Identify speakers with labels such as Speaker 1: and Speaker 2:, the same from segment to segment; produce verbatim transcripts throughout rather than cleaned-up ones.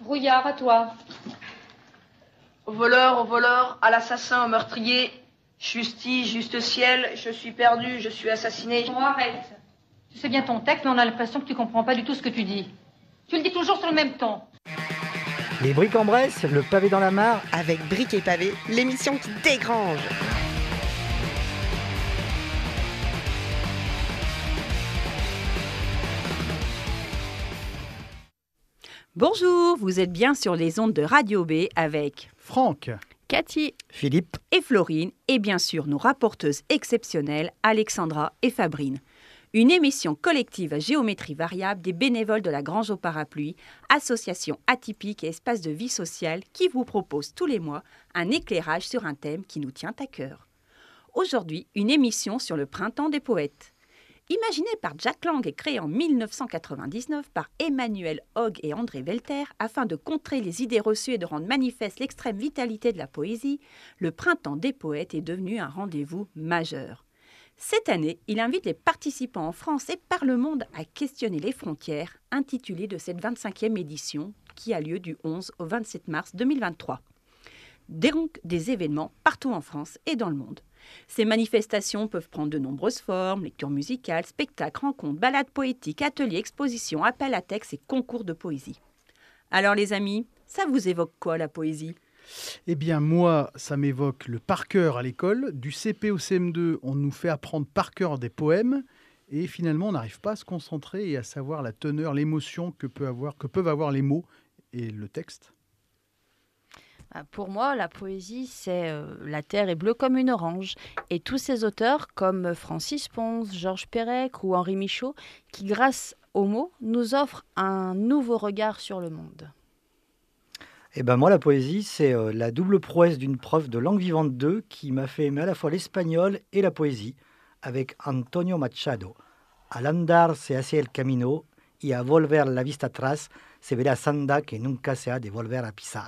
Speaker 1: Brouillard, à toi.
Speaker 2: Au voleur, au voleur, à l'assassin, au meurtrier, justice, juste ciel, je suis perdu, je suis assassiné.
Speaker 1: Bon, arrête. Tu sais bien ton texte, mais on a l'impression que tu comprends pas du tout ce que tu dis. Tu le dis toujours sur le même ton.
Speaker 3: Les briques en Bresse, le pavé dans la mare.
Speaker 4: Avec Briques et Pavés, l'émission qui dégrange.
Speaker 5: Bonjour, vous êtes bien sur les ondes de Radio B avec
Speaker 6: Franck,
Speaker 5: Cathy,
Speaker 3: Philippe
Speaker 5: et Florine, et bien sûr nos rapporteuses exceptionnelles Alexandra et Fabrine. Une émission collective à géométrie variable des bénévoles de la Grange au Parapluie, association atypique et espace de vie sociale qui vous propose tous les mois un éclairage sur un thème qui nous tient à cœur. Aujourd'hui, une émission sur le printemps des poètes. Imaginée par Jack Lang et créée en mille neuf cent quatre-vingt-dix-neuf par Emmanuel Hogg et André Welter afin de contrer les idées reçues et de rendre manifeste l'extrême vitalité de la poésie, le printemps des poètes est devenu un rendez-vous majeur. Cette année, il invite les participants en France et par le monde à questionner les frontières, intitulée de cette vingt-cinquième édition qui a lieu du onze au vingt-sept mars deux mille vingt-trois. Donc des événements partout en France et dans le monde. Ces manifestations peuvent prendre de nombreuses formes, lectures musicales, spectacles, rencontres, balades poétiques, ateliers, expositions, appels à textes et concours de poésie. Alors les amis, ça vous évoque quoi la poésie ?
Speaker 6: Eh bien moi, ça m'évoque le par cœur à l'école. Du C P au C M deux, on nous fait apprendre par cœur des poèmes et finalement on n'arrive pas à se concentrer et à savoir la teneur, l'émotion que, peut avoir, que peuvent avoir les mots et le texte.
Speaker 7: Pour moi, la poésie, c'est euh, La terre est bleue comme une orange. Et tous ces auteurs, comme Francis Pons, Georges Perec ou Henri Michaud, qui, grâce aux mots, nous offrent un nouveau regard sur le monde.
Speaker 3: Eh ben moi, la poésie, c'est euh, la double prouesse d'une prof de langue vivante deux qui m'a fait aimer à la fois l'espagnol et la poésie, avec Antonio Machado. Al andar se hace el camino y a volver la vista atrás se ve la senda que nunca se ha de volver a pisar.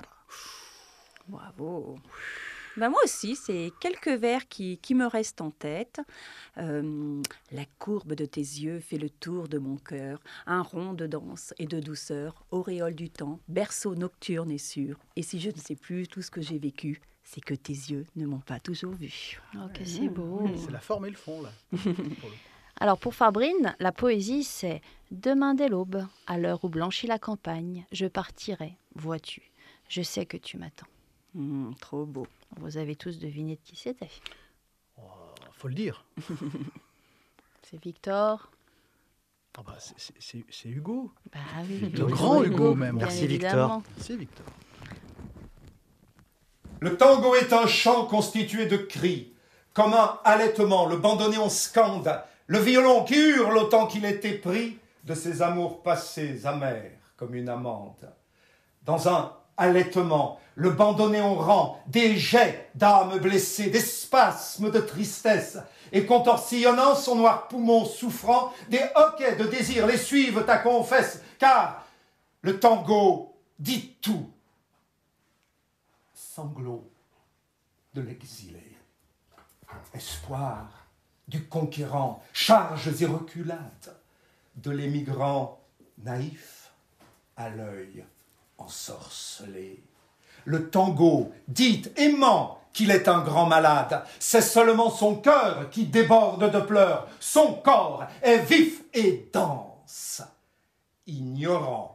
Speaker 5: Bravo. Ben moi aussi, c'est quelques vers qui, qui me restent en tête. Euh, la courbe de tes yeux fait le tour de mon cœur, un rond de danse et de douceur, auréole du temps, berceau nocturne et sûr. Et si je ne sais plus tout ce que j'ai vécu, c'est que tes yeux ne m'ont pas toujours vu.
Speaker 7: Oh, que c'est beau.
Speaker 6: C'est la forme et le fond, là.
Speaker 7: Alors pour Fabrine, la poésie, c'est « Demain dès l'aube, à l'heure où blanchit la campagne, je partirai, vois-tu, je sais que tu m'attends. »
Speaker 5: Mmh, trop beau.
Speaker 7: Vous avez tous deviné de qui c'était.
Speaker 6: Oh, faut le dire.
Speaker 7: C'est Victor.
Speaker 6: Oh bah, c'est, c'est, c'est Hugo.
Speaker 7: Bah oui.
Speaker 6: Le grand Hugo, même.
Speaker 3: Merci Victor.
Speaker 6: C'est Victor.
Speaker 8: Le tango est un chant constitué de cris, comme un halètement, le bandoneon scande, le violon qui hurle autant qu'il est épris de ses amours passés amers comme une amande. Dans un halètement, le bandoneon rend des jets d'âmes blessées, des spasmes de tristesse, et contorsionnant son noir poumon souffrant, des hoquets de désir les suivent ta confesse, car le tango dit tout. Sanglots de l'exilé, espoir du conquérant, charges et reculades de l'émigrant naïf à l'œil ensorcelé. Le tango dit aimant qu'il est un grand malade. C'est seulement son cœur qui déborde de pleurs. Son corps est vif et dense, ignorant.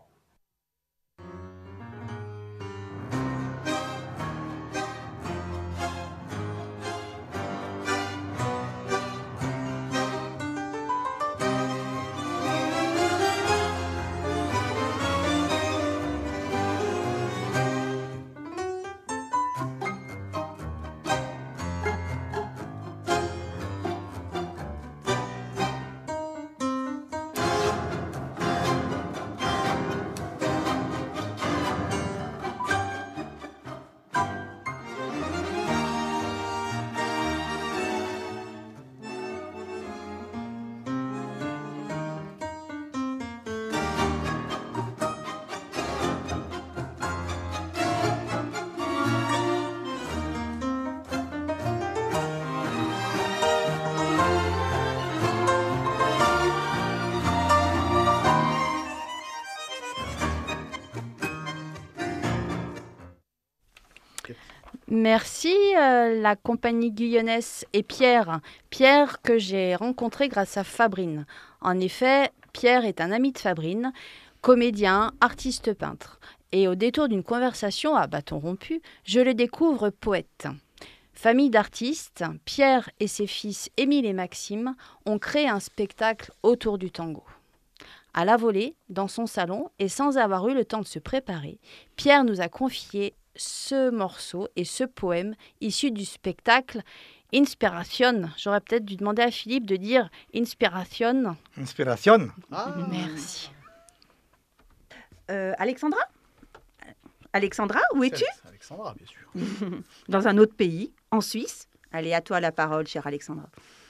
Speaker 7: Merci euh, la compagnie Guyonnaise et Pierre. Pierre que j'ai rencontré grâce à Fabrine. En effet, Pierre est un ami de Fabrine, comédien, artiste peintre. Et au détour d'une conversation à bâton rompu, je le découvre poète. Famille d'artistes, Pierre et ses fils Émile et Maxime ont créé un spectacle autour du tango. À la volée, dans son salon, et sans avoir eu le temps de se préparer, Pierre nous a confié ce morceau et ce poème issu du spectacle Inspiration. J'aurais peut-être dû demander à Philippe de dire Inspiration.
Speaker 3: Inspiration.
Speaker 6: Ah.
Speaker 7: Merci.
Speaker 5: Euh, Alexandra Alexandra, où es-tu?
Speaker 6: C'est Alexandra, bien sûr.
Speaker 5: Dans un autre pays, en Suisse. Allez, à toi la parole, chère Alexandra.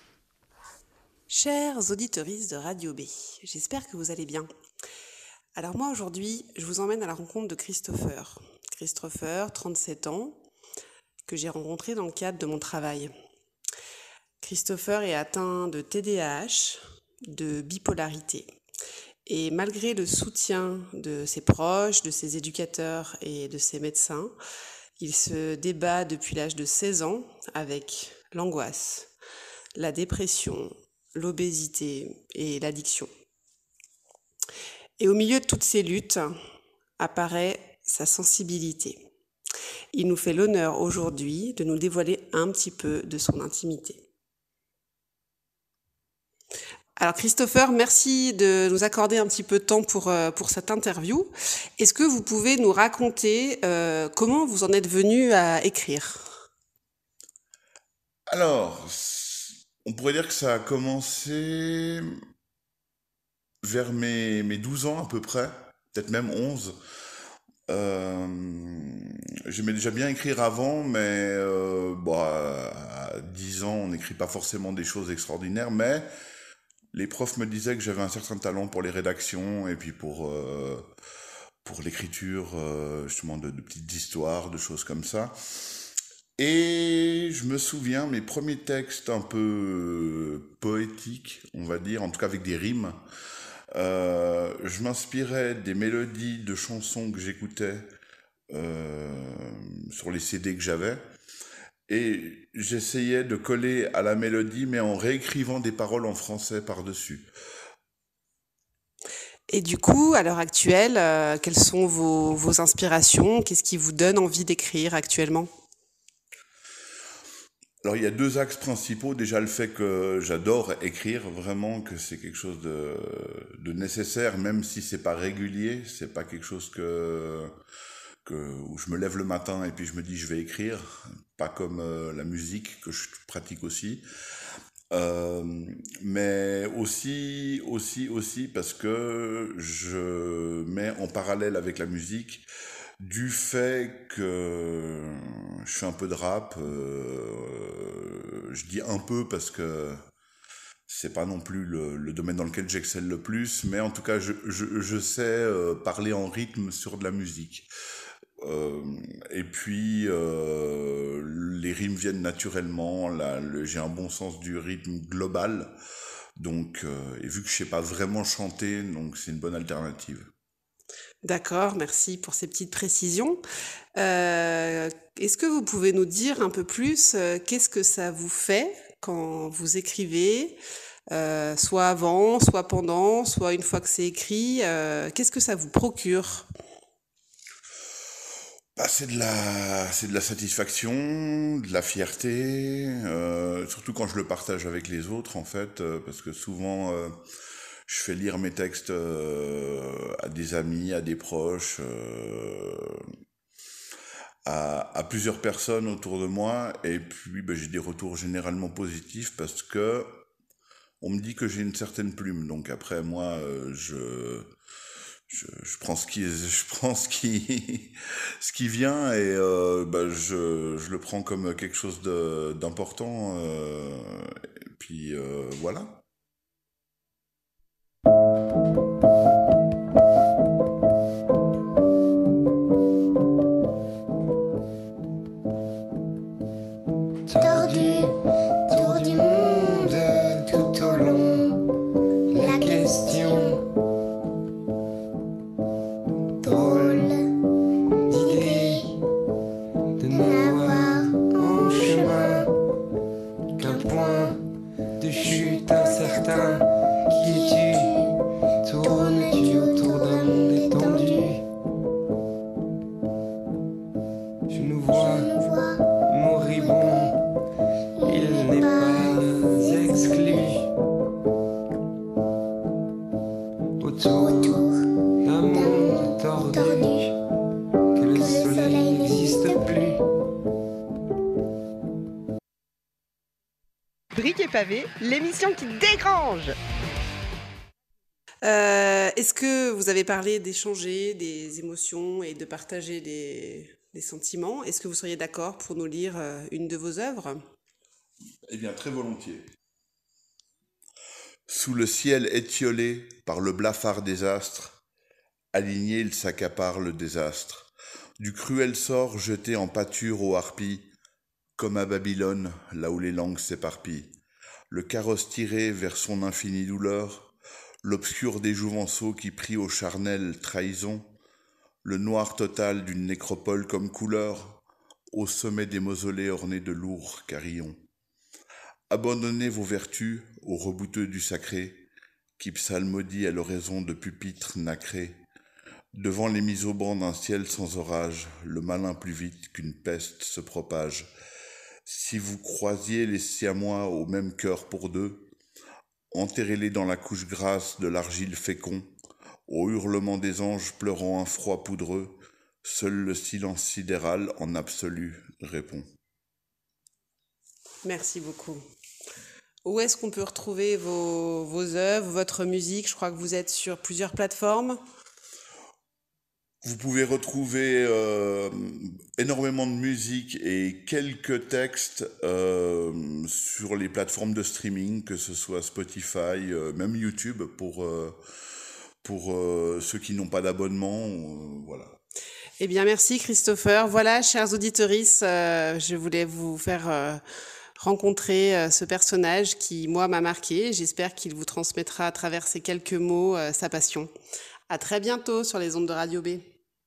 Speaker 9: Chers auditeurs de Radio B, j'espère que vous allez bien. Alors moi aujourd'hui, je vous emmène à la rencontre de Christopher. Christopher, trente-sept ans, que j'ai rencontré dans le cadre de mon travail. Christopher est atteint de T D A H, de bipolarité. Et malgré le soutien de ses proches, de ses éducateurs et de ses médecins, il se débat depuis l'âge de seize ans avec l'angoisse, la dépression, l'obésité et l'addiction. Et au milieu de toutes ces luttes apparaît sa sensibilité. Il nous fait l'honneur aujourd'hui de nous dévoiler un petit peu de son intimité. Alors Christopher, merci de nous accorder un petit peu de temps pour, pour cette interview. Est-ce que vous pouvez nous raconter euh, comment vous en êtes venu à écrire ?
Speaker 10: Alors, on pourrait dire que ça a commencé vers mes, mes douze ans à peu près, peut-être même onze. Euh, j'aimais déjà bien écrire avant, mais euh, bon, à dix ans, on n'écrit pas forcément des choses extraordinaires, mais les profs me disaient que j'avais un certain talent pour les rédactions et puis pour, euh, pour l'écriture euh, justement de, de petites histoires, de choses comme ça. Et je me souviens, mes premiers textes un peu poétiques, on va dire, en tout cas avec des rimes, Euh, je m'inspirais des mélodies de chansons que j'écoutais euh, sur les C D que j'avais et j'essayais de coller à la mélodie mais en réécrivant des paroles en français par-dessus.
Speaker 9: Et du coup, à l'heure actuelle, euh, quelles sont vos, vos inspirations ? Qu'est-ce qui vous donne envie d'écrire actuellement ?
Speaker 10: Alors il y a deux axes principaux, déjà le fait que j'adore écrire, vraiment que c'est quelque chose de, de nécessaire, même si c'est pas régulier, c'est pas quelque chose que, que où je me lève le matin et puis je me dis je vais écrire, pas comme euh, la musique que je pratique aussi, euh, mais aussi aussi aussi parce que je mets en parallèle avec la musique du fait que je fais un peu de rap, euh, je dis un peu parce que c'est pas non plus le, le domaine dans lequel j'excelle le plus, mais en tout cas je, je, je sais euh, parler en rythme sur de la musique. Euh, et puis euh, les rimes viennent naturellement, là, le, j'ai un bon sens du rythme global, donc euh, et vu que je sais pas vraiment chanter, donc c'est une bonne alternative.
Speaker 9: D'accord, merci pour ces petites précisions. Euh, est-ce que vous pouvez nous dire un peu plus euh, qu'est-ce que ça vous fait quand vous écrivez, euh, soit avant, soit pendant, soit une fois que c'est écrit, euh, qu'est-ce que ça vous procure ?
Speaker 10: Bah, c'est de la, c'est de la satisfaction, de la fierté, euh, surtout quand je le partage avec les autres en fait, euh, parce que souvent euh, je fais lire mes textes euh, à des amis, à des proches, euh, à, à plusieurs personnes autour de moi, et puis ben, j'ai des retours généralement positifs parce que on me dit que j'ai une certaine plume. Donc après moi, euh, je, je je prends ce qui je prends ce qui ce qui vient et euh, ben, je je le prends comme quelque chose de d'important. Euh, et puis euh, voilà.
Speaker 11: Tordu, tour du monde tout au long, la question, drôle d'idée de n'avoir
Speaker 4: et Pavés, l'émission qui dégrange.
Speaker 9: Euh, Est-ce que vous avez parlé d'échanger des émotions et de partager des, des sentiments? Est-ce que vous seriez d'accord pour nous lire euh, une de vos œuvres?
Speaker 10: Eh bien, très volontiers. Sous le ciel étiolé par le blafard des astres, aligné il s'accapare le désastre. Du cruel sort jeté en pâture aux harpies, comme à Babylone, là où les langues s'éparpillent. Le carrosse tiré vers son infinie douleur, l'obscur des jouvenceaux qui prie aux charnelles trahisons, le noir total d'une nécropole comme couleur, au sommet des mausolées ornés de lourds carillons. Abandonnez vos vertus aux rebouteux du sacré, qui psalmodie à l'oraison de pupitres nacrés. Devant les misobans d'un ciel sans orage, le malin plus vite qu'une peste se propage. Si vous croisiez les siamois au même cœur pour deux, enterrez-les dans la couche grasse de l'argile fécond, au hurlement des anges pleurant un froid poudreux, seul le silence sidéral en absolu répond.
Speaker 9: Merci beaucoup. Où est-ce qu'on peut retrouver vos, vos œuvres, votre musique? Je crois que vous êtes sur plusieurs plateformes.
Speaker 10: Vous pouvez retrouver euh, énormément de musique et quelques textes euh, sur les plateformes de streaming, que ce soit Spotify, euh, même YouTube, pour, euh, pour euh, ceux qui n'ont pas d'abonnement. Euh, voilà.
Speaker 9: Eh bien, merci Christopher. Voilà, chers auditeurs, euh, je voulais vous faire euh, rencontrer euh, ce personnage qui, moi, m'a marqué. J'espère qu'il vous transmettra à travers ces quelques mots euh, sa passion. À très bientôt sur les ondes de Radio B.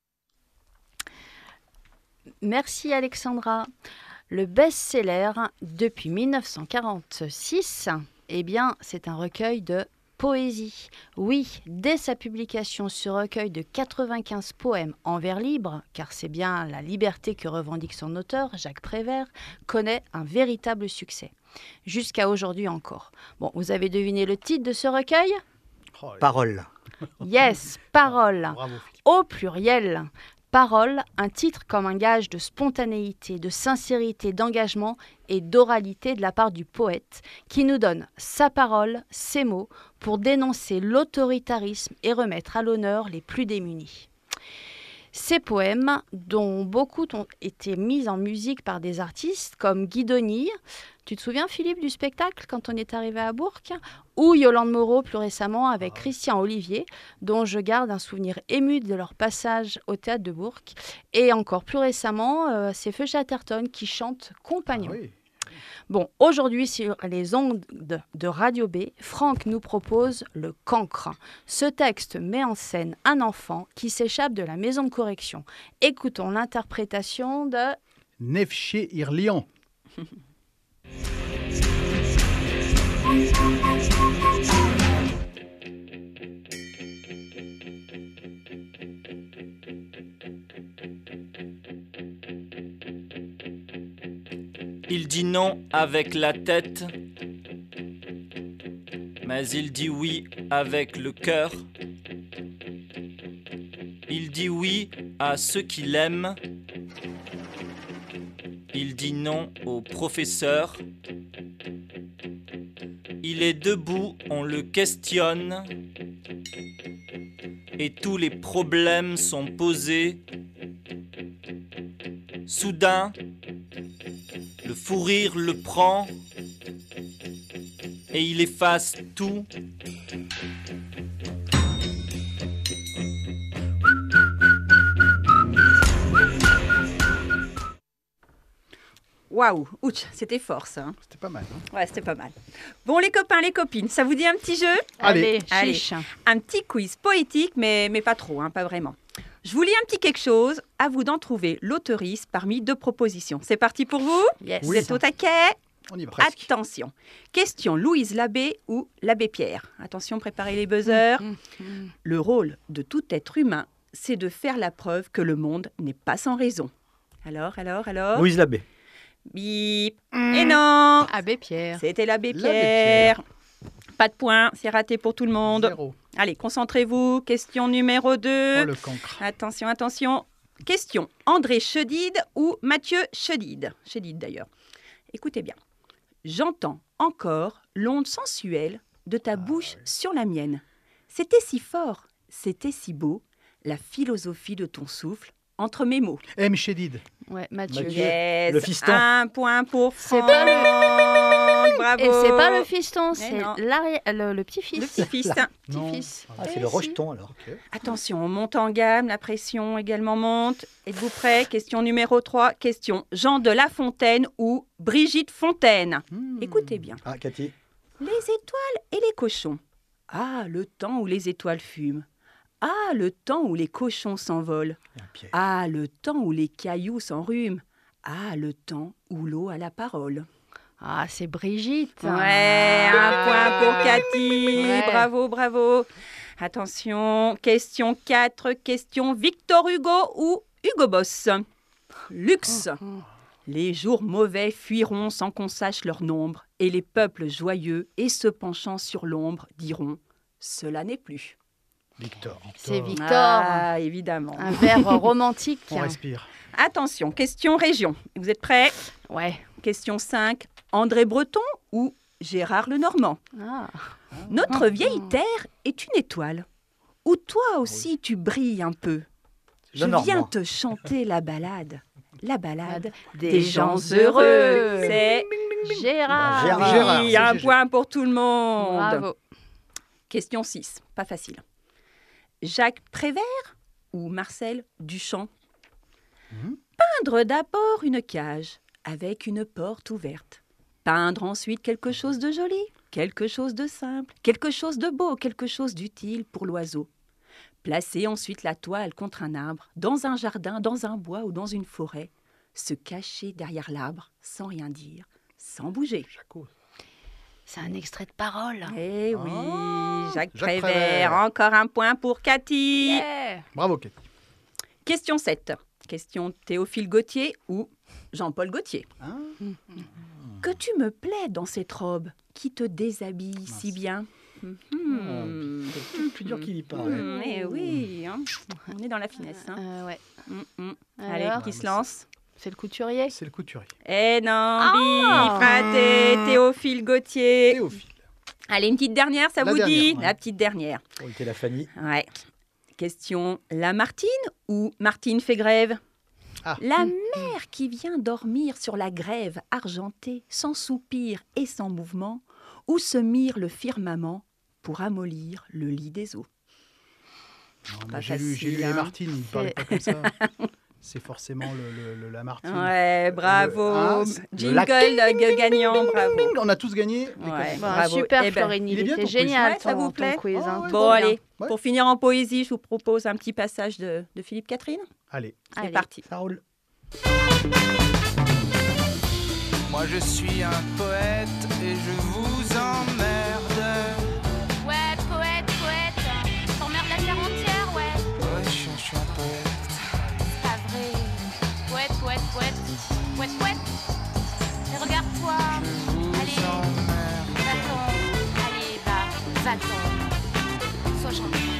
Speaker 7: Merci Alexandra. Le best-seller depuis mille neuf cent quarante-six, eh bien, c'est un recueil de poésie. Oui, dès sa publication, ce recueil de quatre-vingt-quinze poèmes en vers libre, car c'est bien la liberté que revendique son auteur, Jacques Prévert, connaît un véritable succès. Jusqu'à aujourd'hui encore. Bon, vous avez deviné le titre de ce recueil ?
Speaker 3: Parole.
Speaker 7: Yes, parole.
Speaker 6: Bravo,
Speaker 7: au pluriel. Parole, un titre comme un gage de spontanéité, de sincérité, d'engagement et d'oralité de la part du poète, qui nous donne sa parole, ses mots, pour dénoncer l'autoritarisme et remettre à l'honneur les plus démunis. Ces poèmes, dont beaucoup ont été mis en musique par des artistes comme Guy Denis, tu te souviens Philippe du spectacle quand on est arrivé à Bourg, ou Yolande Moreau plus récemment avec Christian Olivier, dont je garde un souvenir ému de leur passage au théâtre de Bourg, et encore plus récemment, euh, c'est Feu Chatterton qui chante Compagnon. Ah oui. Bon, aujourd'hui, sur les ondes de, de Radio B, Franck nous propose Le Cancre. Ce texte met en scène un enfant qui s'échappe de la maison de correction. Écoutons l'interprétation de...
Speaker 6: Nefché Irlian.
Speaker 12: Il dit non avec la tête, mais il dit oui avec le cœur. Il dit oui à ceux qu'il aime. Il dit non au professeur. Il est debout, on le questionne. Et tous les problèmes sont posés. Soudain, le fou rire le prend et il efface tout.
Speaker 5: Waouh, ouch, c'était fort ça. Hein.
Speaker 6: C'était pas mal. Hein.
Speaker 5: Ouais, c'était pas mal. Bon, les copains, les copines, ça vous dit un petit jeu ?
Speaker 6: Allez,
Speaker 5: Allez, chiche. Un petit quiz poétique, mais, mais pas trop, hein, pas vraiment. Je vous lis un petit quelque chose, à vous d'en trouver l'autorise parmi deux propositions. C'est parti pour vous ?
Speaker 7: Yes.
Speaker 5: Vous êtes au taquet ?
Speaker 6: On y va. Presque.
Speaker 5: Attention. Question Louise Labbé ou l'abbé Pierre. Attention, préparez les buzzers. Mmh, mmh, mmh. Le rôle de tout être humain, c'est de faire la preuve que le monde n'est pas sans raison. Alors, alors, alors ?
Speaker 3: Louise Labbé.
Speaker 5: Bip. Mmh. Et non.
Speaker 7: Abbé Pierre.
Speaker 5: C'était l'abbé Pierre.
Speaker 6: Pierre.
Speaker 5: Pas de point, c'est raté pour tout le monde.
Speaker 6: Zéro.
Speaker 5: Allez, concentrez-vous. Question numéro deux.
Speaker 6: Oh, le cancre.
Speaker 5: Attention, attention. Question. André Chedid ou Mathieu Chedid Chedid d'ailleurs. Écoutez bien. J'entends encore l'onde sensuelle de ta bouche sur la mienne. C'était si fort, c'était si beau, la philosophie de ton souffle entre mes mots.
Speaker 6: M. Chédid.
Speaker 7: Ouais, Mathieu.
Speaker 3: Mathieu.
Speaker 5: Yes,
Speaker 3: Le fiston.
Speaker 5: un point pour
Speaker 7: C'est
Speaker 5: Franck.
Speaker 7: pas le...
Speaker 5: Bravo.
Speaker 7: Et c'est pas le fiston,
Speaker 5: Eh
Speaker 7: c'est
Speaker 5: non.
Speaker 7: l'arri- le, le petit-fils.
Speaker 5: Le petit-fils.
Speaker 3: Non.
Speaker 7: Petit-fils.
Speaker 3: Ah, c'est
Speaker 7: Eh
Speaker 3: le
Speaker 7: si.
Speaker 3: rejeton alors.
Speaker 5: Attention, on monte en gamme, la pression également monte. Êtes-vous prêts? Question numéro trois. Question Jean de La Fontaine ou Brigitte Fontaine.
Speaker 6: Hmm.
Speaker 5: Écoutez bien.
Speaker 3: Ah, Cathy.
Speaker 5: Les étoiles et les cochons. Ah, le temps où les étoiles fument. Ah, le temps où les cochons s'envolent.
Speaker 3: Il y a un piège.
Speaker 5: Ah, le temps où les cailloux s'enrhument. Ah, le temps où l'eau a la parole.
Speaker 7: Ah, c'est Brigitte.
Speaker 5: Ouais, un point pour Cathy.
Speaker 7: Ouais.
Speaker 5: Bravo, bravo. Attention, question quatre. Question Victor Hugo ou Hugo Boss. Luxe. Les jours mauvais fuiront sans qu'on sache leur nombre, et les peuples joyeux et se penchant sur l'ombre diront « Cela n'est plus
Speaker 6: Victor. ».
Speaker 7: C'est Victor.
Speaker 5: Ah, évidemment.
Speaker 7: Un vers romantique.
Speaker 6: On respire.
Speaker 5: Attention, question région. Vous êtes prêts?
Speaker 7: Ouais.
Speaker 5: Question cinq. André Breton ou Gérard Lenormand.
Speaker 7: Ah.
Speaker 5: Notre vieille terre est une étoile, où toi aussi tu brilles un peu. Je
Speaker 3: Lenormand.
Speaker 5: viens te chanter la balade. La balade des,
Speaker 7: Des
Speaker 5: gens
Speaker 7: gens
Speaker 5: heureux.
Speaker 7: heureux.
Speaker 5: C'est
Speaker 7: Gérard.
Speaker 3: Gérard.
Speaker 6: Gérard,
Speaker 5: oui,
Speaker 6: c'est
Speaker 5: un
Speaker 6: Gégé.
Speaker 5: point pour tout le monde.
Speaker 7: Bravo.
Speaker 5: Question six, pas facile. Jacques Prévert ou Marcel Duchamp.
Speaker 6: Mhm.
Speaker 5: Peindre d'abord une cage avec une porte ouverte. Peindre ensuite quelque chose de joli, quelque chose de simple, quelque chose de beau, quelque chose d'utile pour l'oiseau. Placer ensuite la toile contre un arbre, dans un jardin, dans un bois ou dans une forêt. Se cacher derrière l'arbre sans rien dire, sans bouger.
Speaker 7: C'est un extrait de parole.
Speaker 5: Eh oui,
Speaker 6: Oh,
Speaker 5: Jacques,
Speaker 6: Jacques
Speaker 5: Prévert.
Speaker 6: Prévert.
Speaker 5: Encore un point pour Cathy.
Speaker 7: Yeah.
Speaker 6: Bravo, Cathy.
Speaker 5: Question sept. Question Théophile Gautier ou Jean-Paul Gaultier.
Speaker 6: Ah.
Speaker 5: Que tu me plais dans cette robe qui te déshabille si bien. Mhm.
Speaker 3: C'est plus, plus dur qu'il y paraît.
Speaker 5: Mhm, eh oui, hein. On est dans la finesse. Hein.
Speaker 7: Euh, ouais.
Speaker 5: Mhm, mhm.
Speaker 7: Alors
Speaker 5: Allez, qui se lance?
Speaker 7: C'est le couturier.
Speaker 6: C'est le couturier.
Speaker 5: Eh non,
Speaker 7: Ah.
Speaker 5: bip, raté, Théophile Gautier.
Speaker 6: Théophile.
Speaker 5: Allez, une petite dernière, ça
Speaker 6: La
Speaker 5: vous
Speaker 6: dernière,
Speaker 5: dit?
Speaker 6: ouais.
Speaker 5: La petite dernière.
Speaker 3: On était la Fanny.
Speaker 5: Ouais. Question Lamartine ou Martine fait grève?
Speaker 6: Ah.
Speaker 5: La mer qui vient dormir sur la grève argentée, sans soupir et sans mouvement, où se mire le firmament pour amollir le lit des eaux.
Speaker 6: Non, mais
Speaker 5: Pas
Speaker 6: J'ai lu, j'ai lu
Speaker 5: facile,
Speaker 6: les
Speaker 5: hein.
Speaker 6: Martines, il ne parlait pas comme ça. C'est forcément le, le, le Lamartine.
Speaker 5: Ouais, bravo.
Speaker 6: Le- ah, c'est- le
Speaker 5: Jingle
Speaker 6: lac.
Speaker 5: de gagnant, bravo.
Speaker 6: On a tous gagné. les
Speaker 5: Ouais,
Speaker 6: copains.
Speaker 7: Bon,
Speaker 5: bravo.
Speaker 7: super,
Speaker 5: Eh ben,
Speaker 7: Florine,
Speaker 6: il
Speaker 7: il
Speaker 6: est bien
Speaker 7: était
Speaker 6: ton quiz.
Speaker 7: génial.
Speaker 5: Ouais, ça
Speaker 7: ton-
Speaker 5: vous
Speaker 7: ton
Speaker 5: plaît
Speaker 7: quiz,
Speaker 6: Ah
Speaker 7: hein.
Speaker 6: ouais,
Speaker 5: Bon,
Speaker 6: trop bien.
Speaker 5: allez,
Speaker 6: Ouais.
Speaker 5: pour finir en poésie, je vous propose un petit passage de, de Philippe Catherine.
Speaker 6: Allez.
Speaker 5: C'est
Speaker 7: Allez.
Speaker 5: parti.
Speaker 3: Ça roule.
Speaker 13: Moi je suis un poète et je vous emmerde.
Speaker 14: Ouais, poète, poète. T'emmerdes la terre entière, ouais.
Speaker 13: Ouais, je suis, je suis un poète.
Speaker 14: C'est pas vrai. Poète, poète, poète. Poète, poète. Mais regarde-toi.
Speaker 13: Je vous
Speaker 14: Allez,
Speaker 13: emmerde.
Speaker 14: va-t'en. Allez, va, va-t'en. Sois gentil.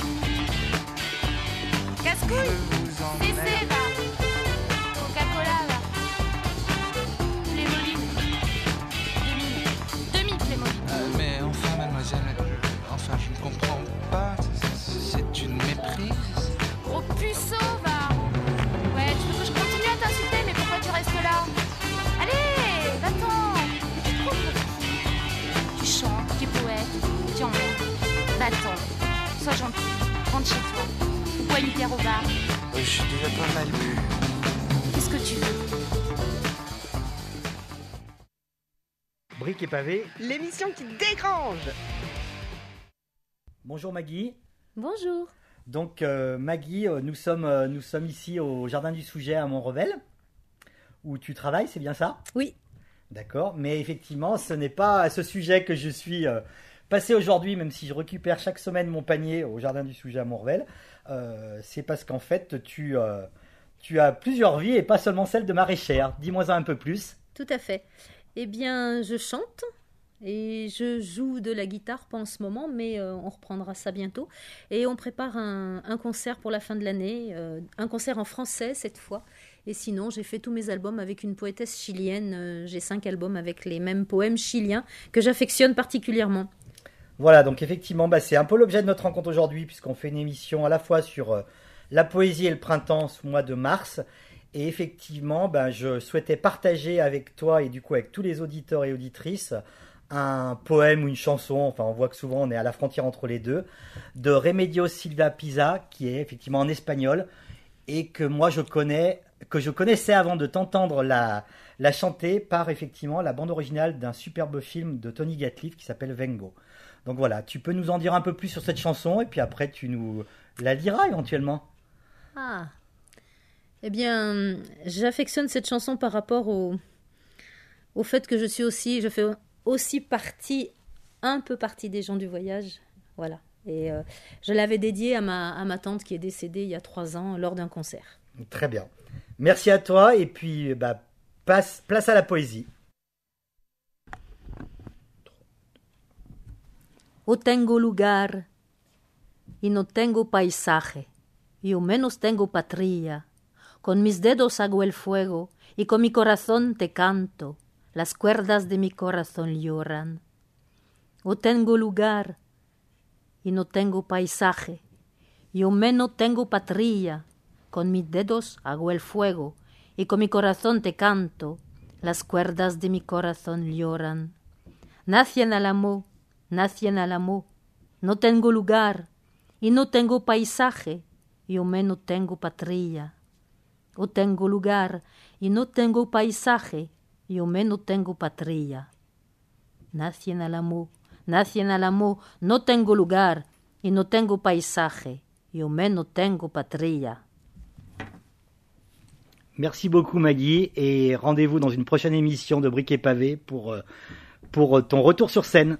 Speaker 13: Je
Speaker 14: Casse-couille.
Speaker 13: vous emmerde.
Speaker 14: Cessez, va. Coca-Cola, va. Playmobil. Demi. Demi Playmobil.
Speaker 13: Euh, mais enfin, mademoiselle, je- enfin, je ne comprends pas. C'est- C'est une méprise.
Speaker 14: Gros puceau, va. Ouais, tu veux que je continue à t'insulter, mais pourquoi tu restes là? Allez, va-t'en. Tu te trouves petit. Tu chantes, tu es poète, tu emmerdes. Va-t'en. Sois gentil. Rentre chez toi. Ou bois une bière au bar.
Speaker 13: Ouais, je suis déjà pas mal bu.
Speaker 14: Qu'est-ce que tu veux?
Speaker 3: Briques et pavés.
Speaker 4: L'émission qui dégrange.
Speaker 3: Bonjour Maggie.
Speaker 15: Bonjour.
Speaker 3: Donc euh, Maggie, euh, nous sommes, euh, nous sommes ici au Jardin du Souget à Montrevel, où tu travailles, c'est bien ça?
Speaker 15: Oui.
Speaker 3: D'accord, mais effectivement, ce n'est pas à ce sujet que je suis euh, passé aujourd'hui, même si je récupère chaque semaine mon panier au Jardin du Souget à Montrevel. Euh, c'est parce qu'en fait, tu, euh, tu as plusieurs vies et pas seulement celle de maraîchère. Dis-moi un peu plus.
Speaker 15: Tout à fait. Eh bien, je chante, Et je joue de la guitare, pas en ce moment, mais euh, on reprendra ça bientôt. Et on prépare un, un concert pour la fin de l'année, euh, un concert en français cette fois. Et sinon, j'ai fait tous mes albums avec une poétesse chilienne. Euh, j'ai cinq albums avec les mêmes poèmes chiliens que j'affectionne particulièrement.
Speaker 3: Voilà, donc effectivement, bah, c'est un peu l'objet de notre rencontre aujourd'hui, puisqu'on fait une émission à la fois sur euh, la poésie et le printemps ce mois de mars. Et effectivement, bah, je souhaitais partager avec toi et du coup avec tous les auditeurs et auditrices un poème ou une chanson, enfin on voit que souvent on est à la frontière entre les deux, de Remedios Silva Pisa, qui est effectivement en espagnol, et que moi je connais, que je connaissais avant de t'entendre la, la chanter par effectivement la bande originale d'un superbe film de Tony Gatliff qui s'appelle Vengo. Donc voilà, tu peux nous en dire un peu plus sur cette chanson, et puis après tu nous la liras éventuellement.
Speaker 15: Ah, eh bien, j'affectionne cette chanson par rapport au, au fait que je suis aussi, je fais aussi partie, un peu partie des gens du voyage, voilà. Et euh, je l'avais dédiée à ma, à ma tante qui est décédée il y a trois ans lors d'un concert.
Speaker 3: Très bien. Merci à toi, et puis bah, passe, place à la poésie.
Speaker 15: O tengo lugar y no tengo paisaje, y o menos tengo patria. Con mis dedos hago el fuego y con mi corazón te canto. Las cuerdas de mi corazón lloran. O tengo lugar y no tengo paisaje, y o menos tengo patria. Con mis dedos hago el fuego y con mi corazón te canto. Las cuerdas de mi corazón lloran. Nací en Álamo, nací en Álamo. No tengo lugar y no tengo paisaje, y o menos tengo patria. O tengo lugar y no tengo paisaje, y o menos tengo patria. Nací en Álamo, nací en Álamo, no tengo lugar y no tengo paisaje, y o menos tengo patria.
Speaker 3: Merci beaucoup Maggie, et rendez-vous dans une prochaine émission de Briques et Pavés pour, pour ton retour sur scène.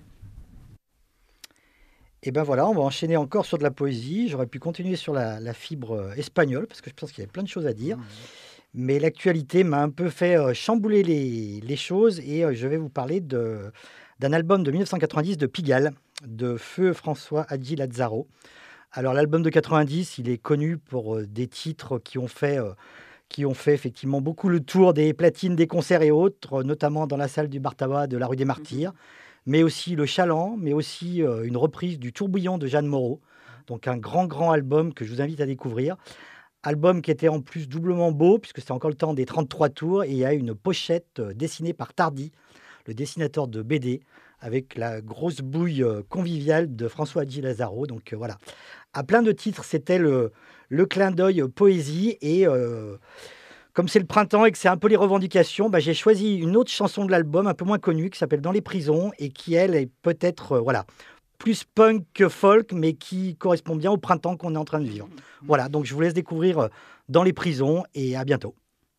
Speaker 3: Et ben voilà, on va enchaîner encore sur de la poésie. J'aurais pu continuer sur la, la fibre espagnole, parce que je pense qu'il y avait plein de choses à dire. Mmh. Mais l'actualité m'a un peu fait euh, chambouler les, les choses, et euh, je vais vous parler de, d'un album de dix-neuf cent quatre-vingt-dix de Pigalle, de Feu François Hadji Lazzaro. Alors l'album de quatre-vingt-dix, il est connu pour euh, des titres qui ont fait... Euh, qui ont fait effectivement beaucoup le tour des platines, des concerts et autres, notamment dans la salle du Bar Tabac de la rue des Martyrs, mmh. mais aussi Le Chaland, mais aussi euh, une reprise du Tourbillon de Jeanne Moreau. Donc un grand, grand album que je vous invite à découvrir. Album qui était en plus doublement beau, puisque c'était encore le temps des trente-trois tours, et il y a une pochette dessinée par Tardy, le dessinateur de B D, avec la grosse bouille conviviale de François Hadji Lazzaro. Donc euh, voilà, à plein de titres, c'était le, le clin d'œil poésie, et euh, comme c'est le printemps et que c'est un peu les revendications, bah, j'ai choisi une autre chanson de l'album, un peu moins connue, qui s'appelle Dans les prisons, et qui, elle, est peut-être... Euh, voilà, plus punk que folk, mais qui correspond bien au printemps qu'on est en train de vivre. Voilà, donc je vous laisse découvrir Dans les prisons, et à bientôt.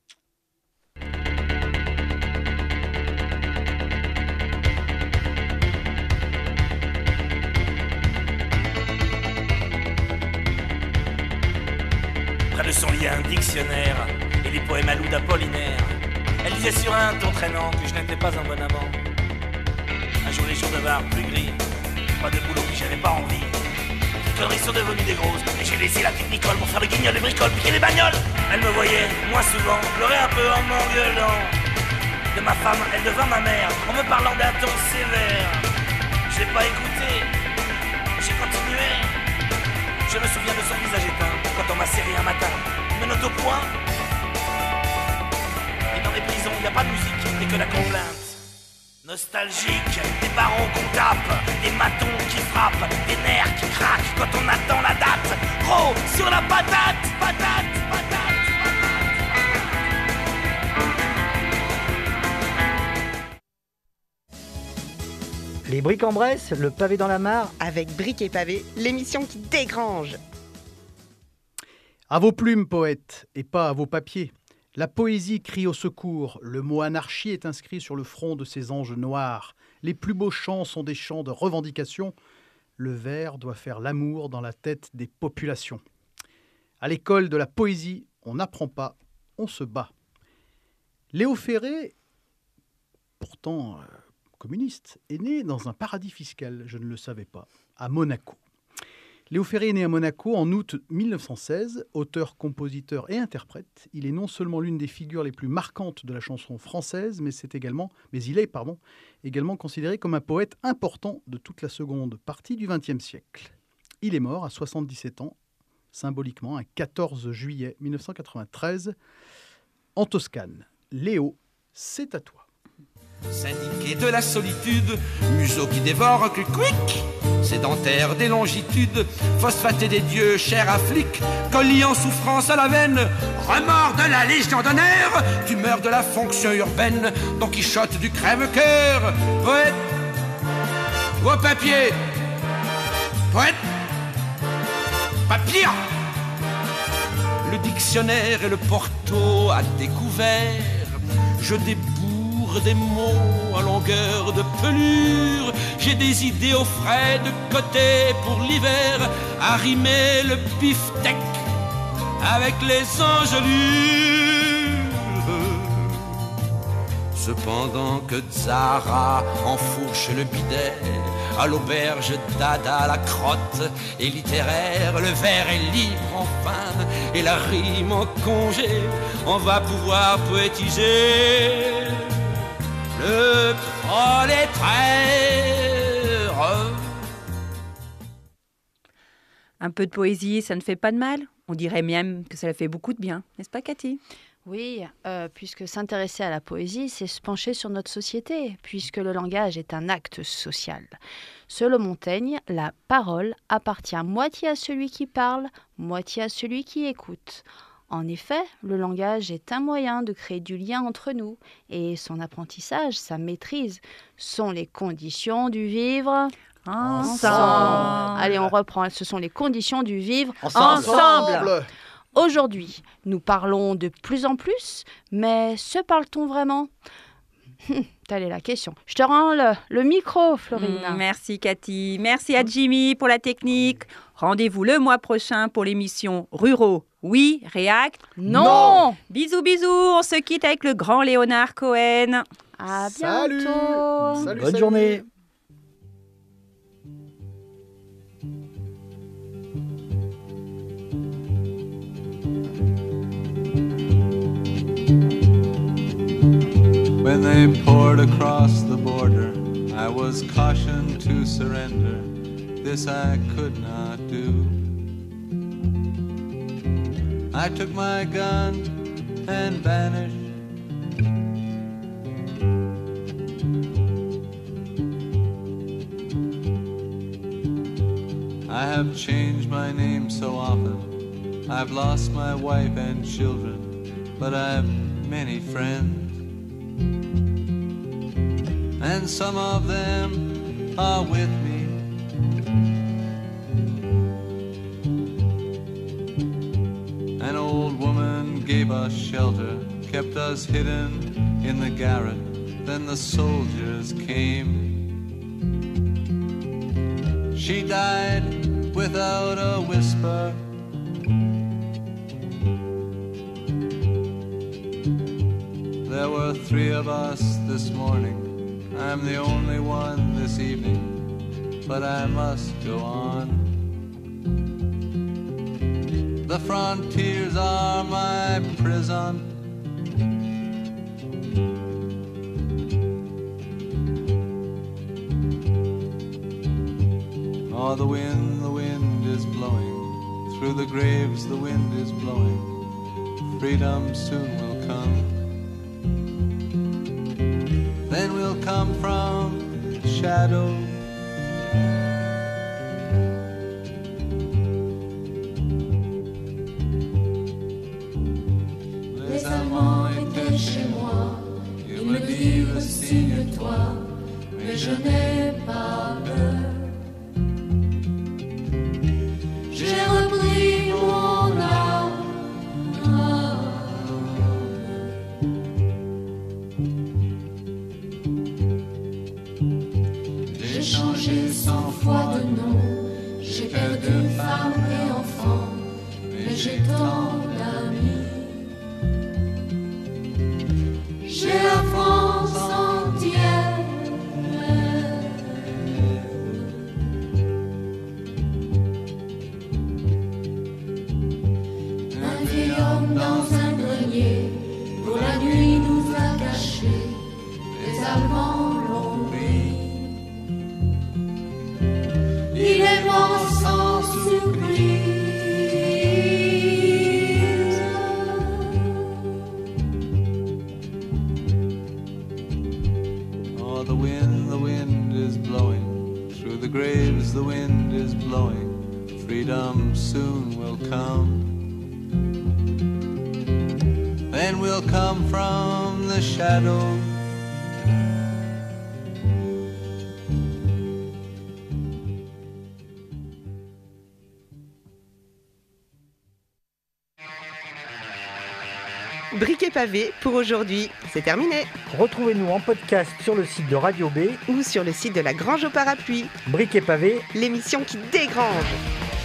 Speaker 16: Près de son lit un dictionnaire et les poèmes à loup d'Apollinaire. Elle disait sur un ton traînant que je n'étais pas un bon amant. Un jour les jours devinrent plus gris. Pas de boulot, puis j'avais pas envie. Les conneries sont devenues des grosses, et j'ai laissé la petite Nicole pour faire le guignol, les bricoles, piquer les bagnoles. Elle me voyait, moins souvent, pleurer un peu en m'engueulant. De ma femme, elle devint ma mère, en me parlant d'un ton sévère. Je l'ai pas écouté, j'ai continué. Je me souviens de son visage éteint, quand on m'a serré un matin, me note au point. Et dans les prisons, y a pas de musique, et que la complainte. Nostalgique, des barreaux qu'on tape, des matons qui frappent, des nerfs qui craquent quand on attend la date. Gros sur la patate, patate, patate,
Speaker 3: patate. Les Briques en Bresse, le pavé dans la mare.
Speaker 4: Avec Briques et Pavés, l'émission qui dégrange.
Speaker 6: À vos plumes, poètes, et pas à vos papiers. La poésie crie au secours, le mot anarchie est inscrit sur le front de ces anges noirs. Les plus beaux chants sont des chants de revendication. Le vers doit faire l'amour dans la tête des populations. À l'école de la poésie, on n'apprend pas, on se bat. Léo Ferré, pourtant euh, communiste, est né dans un paradis fiscal, je ne le savais pas, à Monaco. Léo Ferré est né à Monaco en août mille neuf cent seize, auteur, compositeur et interprète. Il est non seulement l'une des figures les plus marquantes de la chanson française, mais, c'est également, mais il est pardon, également considéré comme un poète important de toute la seconde partie du vingtième siècle. Il est mort à soixante-dix-sept ans, symboliquement, un quatorze juillet mille neuf cent quatre-vingt-treize, en Toscane. Léo, c'est à toi.
Speaker 17: Syndiqué de la solitude, museau qui dévore que quick, sédentaire des longitudes, phosphaté des dieux, chair à flic, collier en souffrance à la veine, remords de la légion d'honneur, tumeur de la fonction urbaine, Don Quichotte du crève-cœur, poète, au papier, poète, papier, le dictionnaire et le porto à découvert, je déboule des mots à longueur de pelure. J'ai des idées au frais de côté pour l'hiver, à rimer le beefsteak avec les engelures. Cependant que Zara enfourche le bidet, à l'auberge Dada la crotte est littéraire, le vers est libre enfin, et la rime en congé, on va pouvoir poétiser le prolétaire.
Speaker 5: Un peu de poésie, ça ne fait pas de mal. On dirait même que ça fait beaucoup de bien, n'est-ce pas Cathy ?
Speaker 7: Oui, euh, puisque s'intéresser à la poésie, c'est se pencher sur notre société, puisque le langage est un acte social. Selon Montaigne, la parole appartient moitié à celui qui parle, moitié à celui qui écoute. En effet, le langage est un moyen de créer du lien entre nous et son apprentissage, sa maîtrise, sont les conditions du vivre ensemble. Allez, on reprend. Ce sont les conditions du vivre ensemble. ensemble. Aujourd'hui, nous parlons de plus en plus, mais se parle-t-on vraiment ? Telle est la question. Je te rends le, le micro, Florine.
Speaker 5: Mmh, merci, Cathy. Merci à Jimmy pour la technique. Rendez-vous le mois prochain pour l'émission Ruraux. Oui, React.
Speaker 7: Non.
Speaker 5: non. Bisous, bisous. On se quitte avec le grand Léonard Cohen.
Speaker 7: À
Speaker 6: Salut.
Speaker 7: bientôt.
Speaker 6: Salut,
Speaker 3: Bonne
Speaker 6: salut.
Speaker 3: journée.
Speaker 18: When they poured across the border, I was cautioned to surrender. This I could not do. I took my gun and vanished. I have changed my name so often. I've lost my wife and children, but I've many friends. And some of them are with me. An old woman gave us shelter, kept us hidden in the garret. Then the soldiers came. She died without a whisper. There were three of us this morning. I'm the only one this evening, but I must go on. The frontiers are my prison. Oh, the wind, the wind is blowing. Through the graves the wind is blowing. Freedom soon will come. Then we'll come from the shadow.
Speaker 11: Les amants étaient chez moi, ils me disent signe-toi, mais je n'ai pas peur. J'ai repris mon âme. J'ai changé cent fois de nom, j'ai perdu femme et enfant, mais j'ai tant d'amis. J'ai la France entière
Speaker 18: graves the wind is blowing, freedom soon will come. Then we'll come from the shadows.
Speaker 4: Briquet pavé pour aujourd'hui, c'est terminé.
Speaker 3: Retrouvez-nous en podcast sur le site de Radio B
Speaker 4: ou sur le site de la Grange au Parapluie.
Speaker 3: Briquet pavé,
Speaker 4: l'émission qui dégrange.